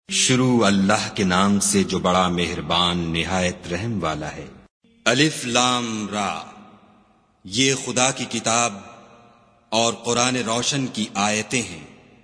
شروع اللہ کے نام سے جو بڑا مہربان نہایت رحم والا ہے۔ الف لام را، یہ خدا کی کتاب اور قرآن روشن کی آیتیں ہیں۔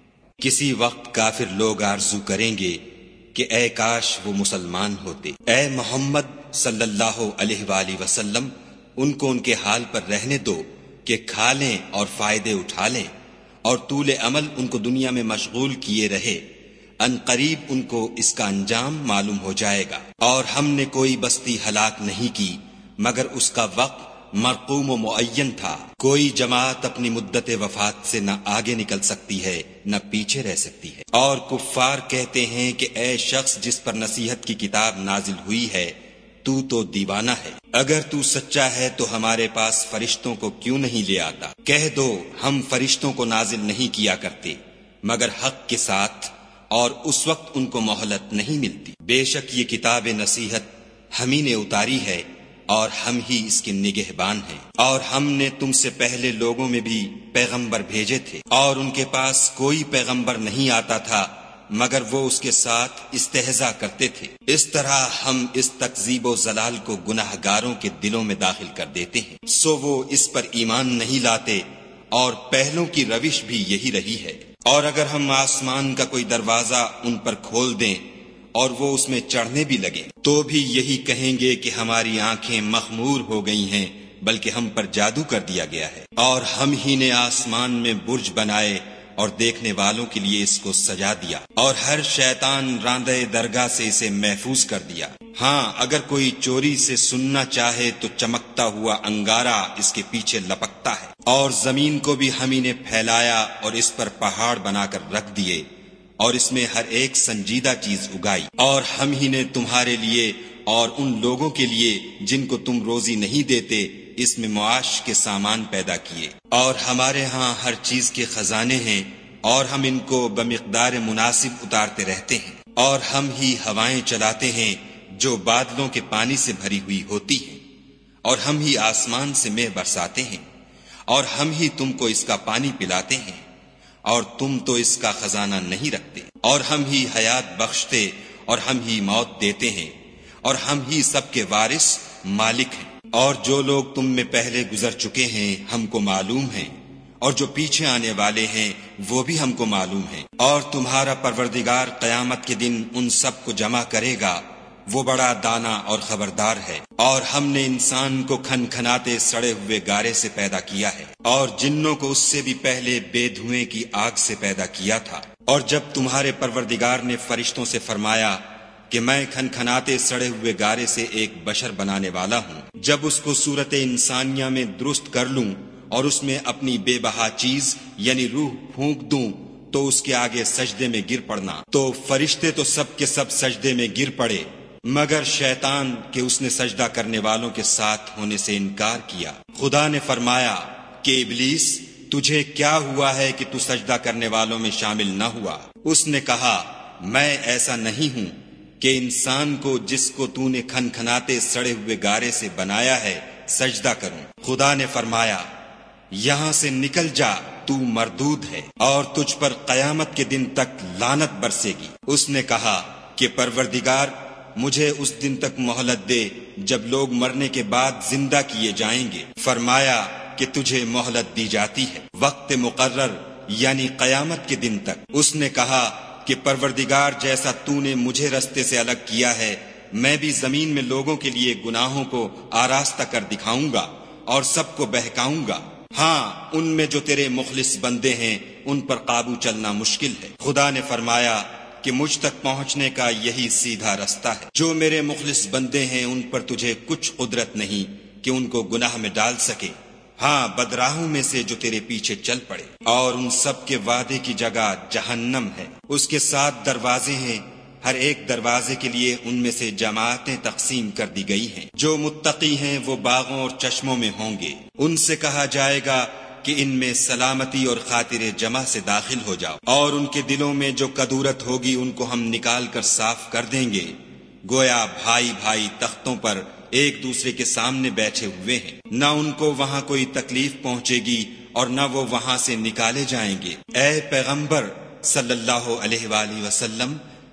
کسی وقت کافر لوگ آرزو کریں گے کہ اے کاش وہ مسلمان ہوتے۔ اے محمد صلی اللہ علیہ وآلہ وسلم، ان کو ان کے حال پر رہنے دو کہ کھا لیں اور فائدے اٹھا لیں، اور طول عمل ان کو دنیا میں مشغول کیے رہے۔ ان قریب ان کو اس کا انجام معلوم ہو جائے گا۔ اور ہم نے کوئی بستی ہلاک نہیں کی مگر اس کا وقت مرقوم و معین تھا۔ کوئی جماعت اپنی مدت وفات سے نہ آگے نکل سکتی ہے نہ پیچھے رہ سکتی ہے۔ اور کفار کہتے ہیں کہ اے شخص جس پر نصیحت کی کتاب نازل ہوئی ہے، تو دیوانہ ہے۔ اگر تو سچا ہے تو ہمارے پاس فرشتوں کو کیوں نہیں لے آتا؟ کہہ دو ہم فرشتوں کو نازل نہیں کیا کرتے مگر حق کے ساتھ، اور اس وقت ان کو مہلت نہیں ملتی۔ بے شک یہ کتاب نصیحت ہم ہی نے اتاری ہے اور ہم ہی اس کے نگہبان ہیں۔ اور ہم نے تم سے پہلے لوگوں میں بھی پیغمبر بھیجے تھے، اور ان کے پاس کوئی پیغمبر نہیں آتا تھا مگر وہ اس کے ساتھ استہزاء کرتے تھے۔ اس طرح ہم اس تکذیب و ضلال کو گناہ گاروں کے دلوں میں داخل کر دیتے ہیں، سو وہ اس پر ایمان نہیں لاتے، اور پہلوں کی روش بھی یہی رہی ہے۔ اور اگر ہم آسمان کا کوئی دروازہ ان پر کھول دیں اور وہ اس میں چڑھنے بھی لگیں تو بھی یہی کہیں گے کہ ہماری آنکھیں مخمور ہو گئی ہیں، بلکہ ہم پر جادو کر دیا گیا ہے۔ اور ہم ہی نے آسمان میں برج بنائے اور دیکھنے والوں کے لیے اس کو سجا دیا، اور ہر شیطان راندہ درگاہ سے اسے محفوظ کر دیا۔ ہاں اگر کوئی چوری سے سننا چاہے تو چمکتا ہوا انگارہ اس کے پیچھے لپکتا ہے۔ اور زمین کو بھی ہم ہی نے پھیلایا اور اس پر پہاڑ بنا کر رکھ دیے، اور اس میں ہر ایک سنجیدہ چیز اگائی۔ اور ہم ہی نے تمہارے لیے اور ان لوگوں کے لیے جن کو تم روزی نہیں دیتے اس میں معاش کے سامان پیدا کیے۔ اور ہمارے ہاں ہر چیز کے خزانے ہیں، اور ہم ان کو بمقدار مناسب اتارتے رہتے ہیں۔ اور ہم ہی ہوائیں چلاتے ہیں جو بادلوں کے پانی سے بھری ہوئی ہوتی ہیں، اور ہم ہی آسمان سے مے برساتے ہیں، اور ہم ہی تم کو اس کا پانی پلاتے ہیں، اور تم تو اس کا خزانہ نہیں رکھتے۔ اور ہم ہی حیات بخشتے اور ہم ہی موت دیتے ہیں، اور ہم ہی سب کے وارث مالک ہیں۔ اور جو لوگ تم میں پہلے گزر چکے ہیں ہم کو معلوم ہیں، اور جو پیچھے آنے والے ہیں وہ بھی ہم کو معلوم ہیں۔ اور تمہارا پروردگار قیامت کے دن ان سب کو جمع کرے گا، وہ بڑا دانا اور خبردار ہے۔ اور ہم نے انسان کو کھنکھناتے سڑے ہوئے گارے سے پیدا کیا ہے، اور جنوں کو اس سے بھی پہلے بے دھوئیں کی آگ سے پیدا کیا تھا۔ اور جب تمہارے پروردگار نے فرشتوں سے فرمایا کہ میں کھنکھناتے سڑے ہوئے گارے سے ایک بشر بنانے والا ہوں، جب اس کو صورت انسانیہ میں درست کر لوں اور اس میں اپنی بے بہا چیز یعنی روح پھونک دوں تو اس کے آگے سجدے میں گر پڑنا، تو فرشتے تو سب کے سب سجدے میں گر پڑے مگر شیطان کہ اس نے سجدہ کرنے والوں کے ساتھ ہونے سے انکار کیا۔ خدا نے فرمایا کہ ابلیس تجھے کیا ہوا ہے کہ تو سجدہ کرنے والوں میں شامل نہ ہوا؟ اس نے کہا میں ایسا نہیں ہوں کہ انسان کو جس کو تو نے کھنکھناتے سڑے ہوئے گارے سے بنایا ہے سجدہ کروں۔ خدا نے فرمایا یہاں سے نکل جا، تو مردود ہے، اور تجھ پر قیامت کے دن تک لعنت برسے گی۔ اس نے کہا کہ پروردگار مجھے اس دن تک مہلت دے جب لوگ مرنے کے بعد زندہ کیے جائیں گے۔ فرمایا کہ تجھے مہلت دی جاتی ہے وقت مقرر یعنی قیامت کے دن تک۔ اس نے کہا کہ پروردگار جیسا تو نے مجھے رستے سے الگ کیا ہے میں بھی زمین میں لوگوں کے لیے گناہوں کو آراستہ کر دکھاؤں گا اور سب کو بہکاؤں گا۔ ہاں ان میں جو تیرے مخلص بندے ہیں ان پر قابو چلنا مشکل ہے۔ خدا نے فرمایا کہ مجھ تک پہنچنے کا یہی سیدھا رستہ ہے۔ جو میرے مخلص بندے ہیں ان پر تجھے کچھ قدرت نہیں کہ ان کو گناہ میں ڈال سکے، ہاں بدراہوں میں سے جو تیرے پیچھے چل پڑے۔ اور ان سب کے وعدے کی جگہ جہنم ہے، اس کے 7 دروازے ہیں، ہر ایک دروازے کے لیے ان میں سے جماعتیں تقسیم کر دی گئی ہیں۔ جو متقی ہیں وہ باغوں اور چشموں میں ہوں گے، ان سے کہا جائے گا کہ ان میں سلامتی اور خاطر جمع سے داخل ہو جاؤ، اور ان کے دلوں میں جو کدورت ہوگی ان کو ہم نکال کر صاف کر دیں گے، گویا بھائی بھائی تختوں پر ایک دوسرے کے سامنے بیٹھے ہوئے ہیں، نہ ان کو وہاں کوئی تکلیف پہنچے گی اور نہ وہ وہاں سے نکالے جائیں گے۔ اے پیغمبر صلی اللہ علیہ وآلہ وسلم،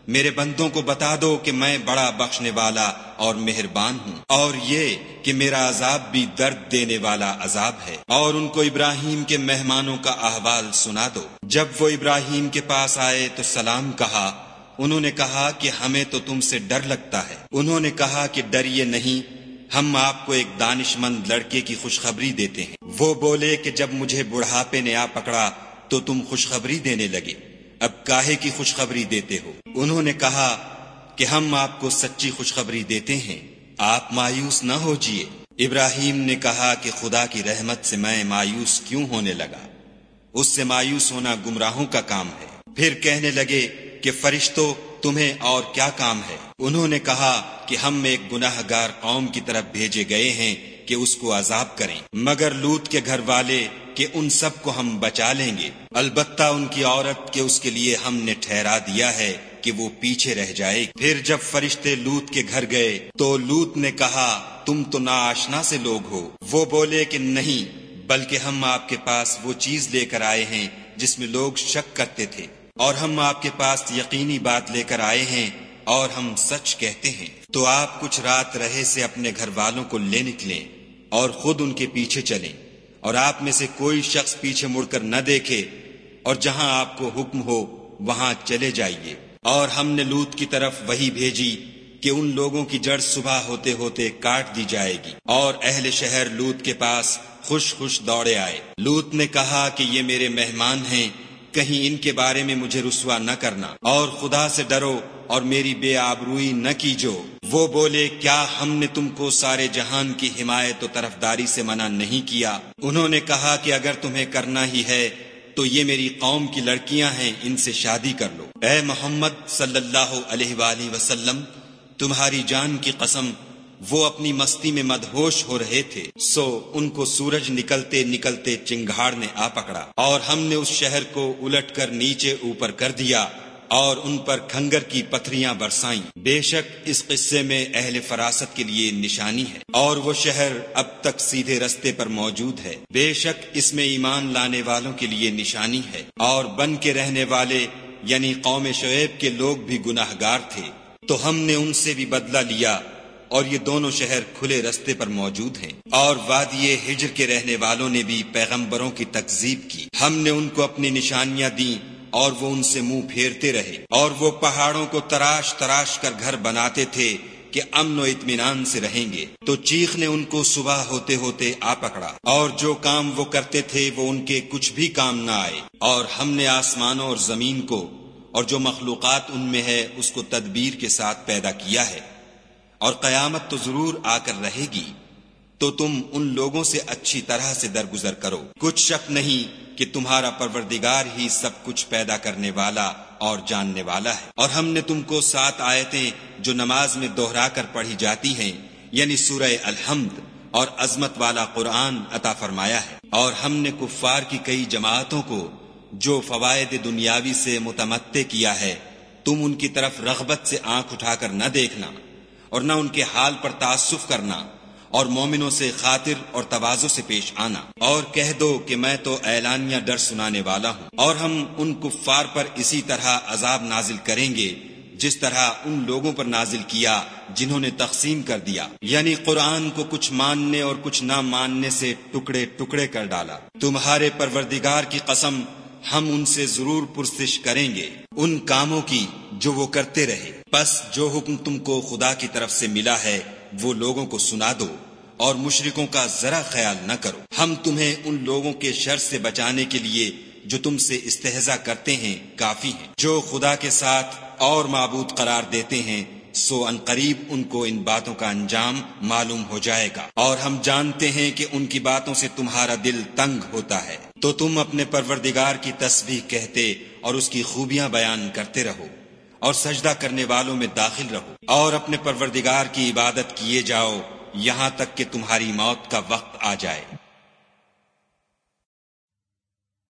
میرے بندوں کو بتا دو کہ میں بڑا بخشنے والا اور مہربان ہوں، اور یہ کہ میرا عذاب بھی درد دینے والا عذاب ہے۔ اور ان کو ابراہیم کے مہمانوں کا احوال سنا دو۔ جب وہ ابراہیم کے پاس آئے تو سلام کہا۔ انہوں نے کہا کہ ہمیں تو تم سے ڈر لگتا ہے۔ انہوں نے کہا کہ ڈریے نہیں، ہم آپ کو ایک دانش مند لڑکے کی خوشخبری دیتے ہیں۔ وہ بولے کہ جب مجھے بڑھاپے نے آ پکڑا تو تم خوشخبری دینے لگے، اب کاہے کی خوشخبری دیتے ہو؟ انہوں نے کہا کہ ہم آپ کو سچی خوشخبری دیتے ہیں، آپ مایوس نہ ہوجیے۔ ابراہیم نے کہا کہ خدا کی رحمت سے میں مایوس کیوں ہونے لگا؟ اس سے مایوس ہونا گمراہوں کا کام ہے۔ پھر کہنے لگے کہ فرشتوں تمہیں اور کیا کام ہے؟ انہوں نے کہا کہ ہم ایک گناہ گار قوم کی طرف بھیجے گئے ہیں کہ اس کو عذاب کریں، مگر لوط کے گھر والے کہ ان سب کو ہم بچا لیں گے، البتہ ان کی عورت کہ اس کے لیے ہم نے ٹھہرا دیا ہے کہ وہ پیچھے رہ جائے گی۔ پھر جب فرشتے لوط کے گھر گئے تو لوط نے کہا تم تو ناآشنا سے لوگ ہو۔ وہ بولے کہ نہیں، بلکہ ہم آپ کے پاس وہ چیز لے کر آئے ہیں جس میں لوگ شک کرتے تھے، اور ہم آپ کے پاس یقینی بات لے کر آئے ہیں اور ہم سچ کہتے ہیں۔ تو آپ کچھ رات رہے سے اپنے گھر والوں کو لے نکلیں اور خود ان کے پیچھے چلیں، اور آپ میں سے کوئی شخص پیچھے مڑ کر نہ دیکھے، اور جہاں آپ کو حکم ہو وہاں چلے جائیے۔ اور ہم نے لوط کی طرف وحی بھیجی کہ ان لوگوں کی جڑ صبح ہوتے ہوتے کاٹ دی جائے گی، اور اہل شہر لوط کے پاس خوش خوش دوڑے آئے۔ لوط نے کہا کہ یہ میرے مہمان ہیں، کہیں ان کے بارے میں مجھے رسوا نہ کرنا، اور خدا سے ڈرو اور میری بے آبروئی نہ کیجو۔ وہ بولے کیا ہم نے تم کو سارے جہان کی حمایت و طرفداری سے منع نہیں کیا؟ انہوں نے کہا کہ اگر تمہیں کرنا ہی ہے تو یہ میری قوم کی لڑکیاں ہیں، ان سے شادی کر لو۔ اے محمد صلی اللہ علیہ وآلہ وسلم، تمہاری جان کی قسم وہ اپنی مستی میں مدہوش ہو رہے تھے، سو ان کو سورج نکلتے نکلتے چنگھاڑ نے آ پکڑا، اور ہم نے اس شہر کو الٹ کر نیچے اوپر کر دیا اور ان پر کھنگر کی پتھریاں برسائیں۔ بے شک اس قصے میں اہل فراست کے لیے نشانی ہے، اور وہ شہر اب تک سیدھے رستے پر موجود ہے۔ بے شک اس میں ایمان لانے والوں کے لیے نشانی ہے، اور بن کے رہنے والے یعنی قوم شعیب کے لوگ بھی گناہ گار تھے، تو ہم نے ان سے بھی بدلہ لیا، اور یہ دونوں شہر کھلے رستے پر موجود ہیں۔ اور وادی ہجر کے رہنے والوں نے بھی پیغمبروں کی تکذیب کی، ہم نے ان کو اپنی نشانیاں دیں اور وہ ان سے منہ پھیرتے رہے، اور وہ پہاڑوں کو تراش تراش کر گھر بناتے تھے کہ امن و اطمینان سے رہیں گے، تو چیخ نے ان کو صبح ہوتے ہوتے آ پکڑا، اور جو کام وہ کرتے تھے وہ ان کے کچھ بھی کام نہ آئے۔ اور ہم نے آسمانوں اور زمین کو اور جو مخلوقات ان میں ہے اس کو تدبیر کے ساتھ پیدا کیا ہے، اور قیامت تو ضرور آ کر رہے گی، تو تم ان لوگوں سے اچھی طرح سے درگزر کرو۔ کچھ شک نہیں کہ تمہارا پروردگار ہی سب کچھ پیدا کرنے والا اور جاننے والا ہے۔ اور ہم نے تم کو 7 آیتیں جو نماز میں دہرا کر پڑھی جاتی ہیں، یعنی سورہ الحمد اور عظمت والا قرآن عطا فرمایا ہے، اور ہم نے کفار کی کئی جماعتوں کو جو فوائد دنیاوی سے متمتع کیا ہے، تم ان کی طرف رغبت سے آنکھ اٹھا کر نہ دیکھنا، اور نہ ان کے حال پر تعسف کرنا، اور مومنوں سے خاطر اور تواضع سے پیش آنا، اور کہہ دو کہ میں تو اعلانیہ ڈر سنانے والا ہوں، اور ہم ان کفار پر اسی طرح عذاب نازل کریں گے جس طرح ان لوگوں پر نازل کیا جنہوں نے تقسیم کر دیا، یعنی قرآن کو کچھ ماننے اور کچھ نہ ماننے سے ٹکڑے ٹکڑے کر ڈالا۔ تمہارے پروردگار کی قسم ہم ان سے ضرور پرسش کریں گے ان کاموں کی جو وہ کرتے رہے، پس جو حکم تم کو خدا کی طرف سے ملا ہے وہ لوگوں کو سنا دو، اور مشرکوں کا ذرا خیال نہ کرو۔ ہم تمہیں ان لوگوں کے شر سے بچانے کے لیے جو تم سے استہزاء کرتے ہیں کافی ہیں، جو خدا کے ساتھ اور معبود قرار دیتے ہیں، سو ان قریب ان کو ان باتوں کا انجام معلوم ہو جائے گا، اور ہم جانتے ہیں کہ ان کی باتوں سے تمہارا دل تنگ ہوتا ہے، تو تم اپنے پروردگار کی تسبیح کہتے اور اس کی خوبیاں بیان کرتے رہو، اور سجدہ کرنے والوں میں داخل رہو، اور اپنے پروردگار کی عبادت کیے جاؤ یہاں تک کہ تمہاری موت کا وقت آ جائے۔